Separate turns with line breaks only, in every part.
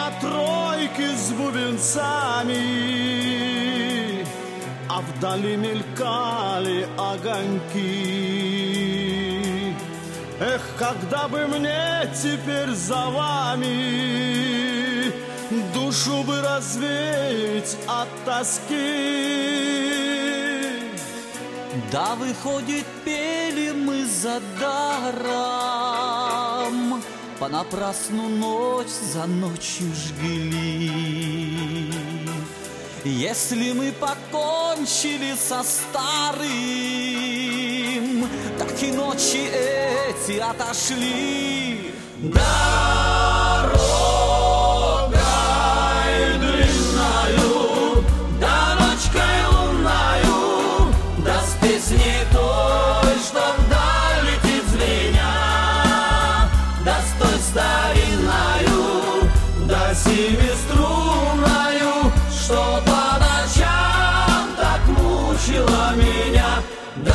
на тройке с бубенцами, а вдали мелькали огоньки. Эх, когда бы мне теперь за вами душу бы развеять от тоски.
Да, выходит, пели мы за даром, понапрасну ночь за ночью жгли. Если мы покончили со старым, так и ночи эти отошли. Дорогой длинною, да ночкой лунною, да с песней той, что вдаль летит звеня, да с той старинною, да семиструнною, что по ночам так мучила меня.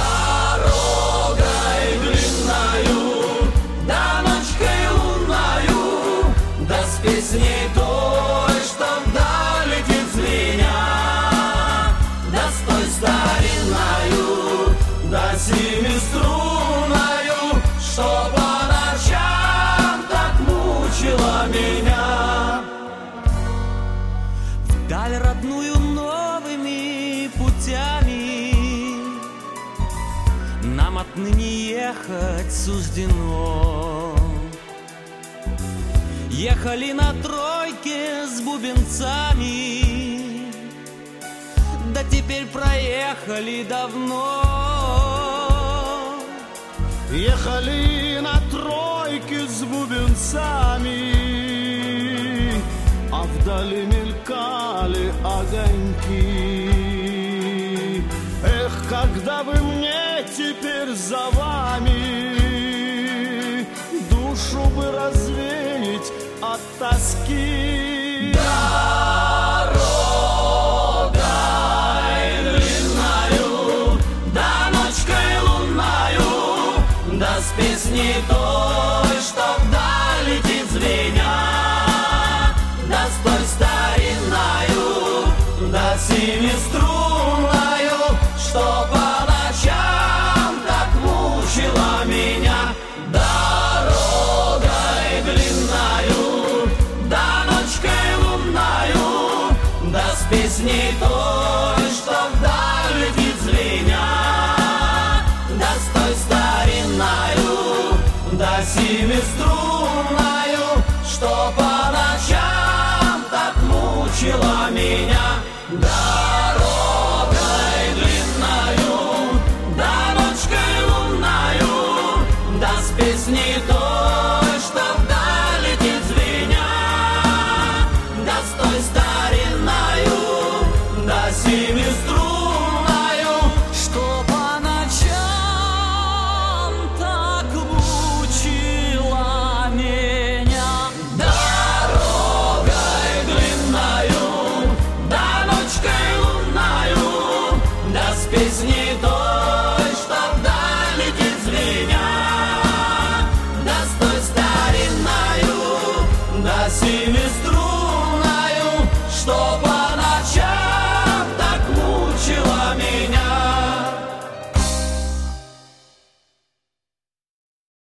Дорогой длинною, да ночкой лунною, да с песней той, что вдаль летит звеня, да с той старинною, да семиструнною, что по ночам так мучила меня. Вдаль родную новыми путями нам отныне ехать суждено. Ехали на тройке с бубенцами, да теперь проехали давно.
Ехали на тройке с бубенцами, а вдали мелькали огоньки. Эх, когда бы мне теперь за вами душу бы развеять от тоски.
Дорогой длинною, да ночкой лунною, да с песней той, что вдаль летит звеня, да с той старинною, да семиструнною, что по ночам так мучила меня. Дорогой длинною, да ночкой лунною, да с песней той, что вдаль летит звеня, да с той старинною, да семиструнною, что по ночам так мучила меня. Дорогой длинною, да ночкой лунною, да с песней той, что вдаль летит звеня, да с той старинною, да семиструнною, что по ночам так мучила меня. Дорогой длинною, да ночкой лунною, да с песней